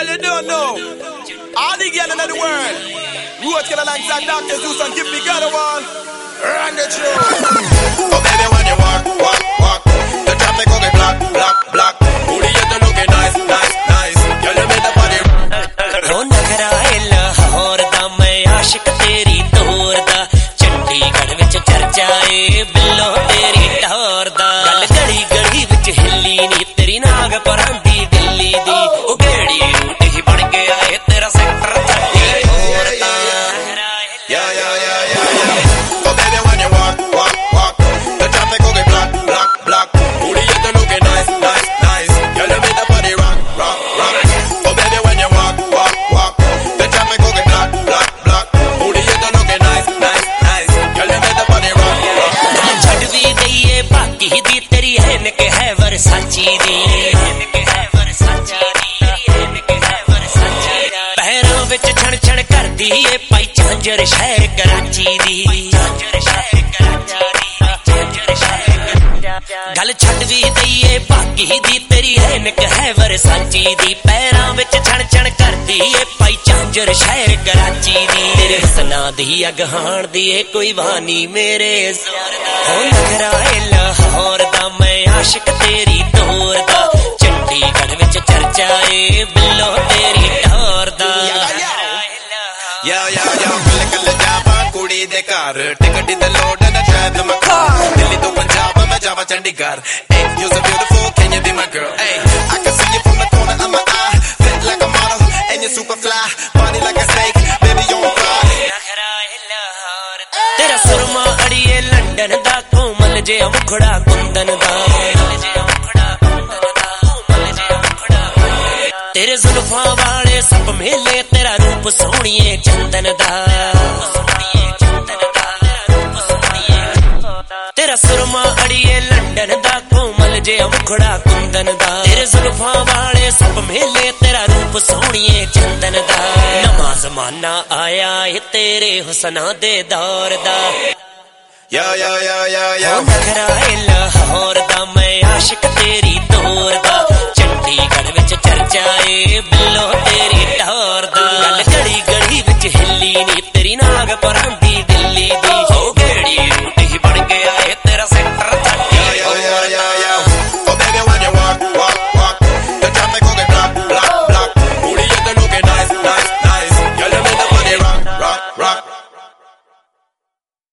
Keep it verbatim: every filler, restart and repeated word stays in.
Well, you don't know. All the girls in the world. Road kill alongside Doctor Zeus and give me God a one. Run the truth. Oh, baby, when you walk, walk, walk, the traffic go get block, block, block. Booty, you don't looking nice, nice, nice. Girl, you made the body. हो नखरा है लाहौर दा मैं आशिक तेरी तोर दा चंडीगढ़ विच चर्चा ए बिल्लो तेरी टौर दा गल गली गली विच हिल्ली नी तेरी नाग परांदी दिल्ली दी ओ गेड़ी रूट ही बन गया है तेरा सेक्टर चट्टी होर दा या या या या या Oh baby when you walk walk walk the traffic go get block block block booty you don't looking nice nice nice girl you make the body rock rock rock Oh baby when you walk walk walk the traffic go get block block block booty you don't looking nice nice nice girl you make the body rock rock छड़ भी दईए बाकी दी तेरी है निक है वरसाची दी पैरों विच छण छण करदी ए पाई झांझर शहर कराची दी गल छड़ भी दईए बाकी दी तेरी है निक है वरसाची दी पैरों विच छण छण करदी ए पाई झांझर शहर कराची दी तेरे हसना दी अगहाण दी ए कोई वानी मेरे हो नखरा है लाहौर दा मैं आशिक तेरी तोर दा चंडीगढ़ विच चर्चा ए बिल्लो तेरी टौर दा या या या कल कल जावा कुड़ी दे घर टिकट दी लोड and I drive to my car Delhi तो पंजाब मैं जावा Chandigarh Hey you're so beautiful can you be my girl Hey I can see you from the corner of my eye fit like a model and you're super fly body like a snake baby you on fire तेरा सुरमा अड़िए London दा कोमल जे मुखड़ा कुंदन दा तेरे जुल्फां वाले सब मेले तेरा रूप सोहणिए चंदन दा तेरा सुरमा अड़िए लंदन दा कोमल जे मुखड़ा कुंदन दा तेरे जुल्फां वाले सब मेले तेरा रूप सोहणिए चंदन दा नवा ज़माना आया है तेरे हुस्ना दे दौर दा या या या या या हो नखरा है लाहौर दा मैं आशिक तेरी तोर दा चंडीगढ़ विच चर्चा ए बिल्लो तेरी टौर दा गल गली गली विच